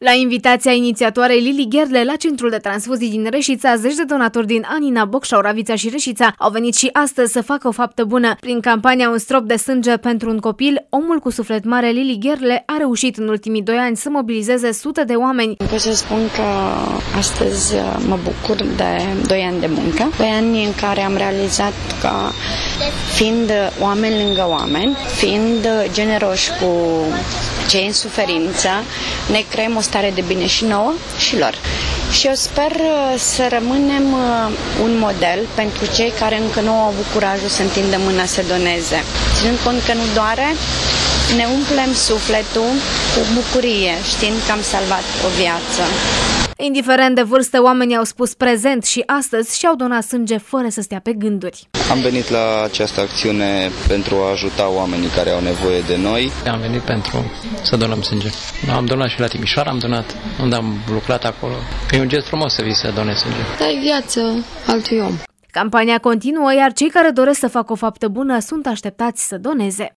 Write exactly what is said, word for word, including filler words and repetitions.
La invitația inițiatoarei Lili Gherle la Centrul de Transfuzii din Reșița, zeci de donatori din Anina, Bocșa, Oravița și Reșița au venit și astăzi să facă o faptă bună. Prin campania Un strop de sânge pentru un copil, omul cu suflet mare Lili Gherle a reușit în ultimii doi ani să mobilizeze sute de oameni. Pot să spun că astăzi mă bucur de doi ani de muncă, doi ani în care am realizat că, fiind oameni lângă oameni, fiind generoși cu cei în suferință, ne creăm o stare de bine și nouă și lor. Și eu sper să rămânem un model pentru cei care încă nu au avut curajul să întindă mâna să doneze. Ținând cont că nu doare, ne umplem sufletul cu bucurie, știind că am salvat o viață. Indiferent de vârstă, oamenii au spus prezent și astăzi și-au donat sânge fără să stea pe gânduri. Am venit la această acțiune pentru a ajuta oamenii care au nevoie de noi. Am venit pentru să donăm sânge. Am donat și la Timișoara, am donat unde am lucrat acolo. E un gest frumos să vii să donezi sânge. Dai viață altui om. Campania continuă, iar cei care doresc să facă o faptă bună sunt așteptați să doneze.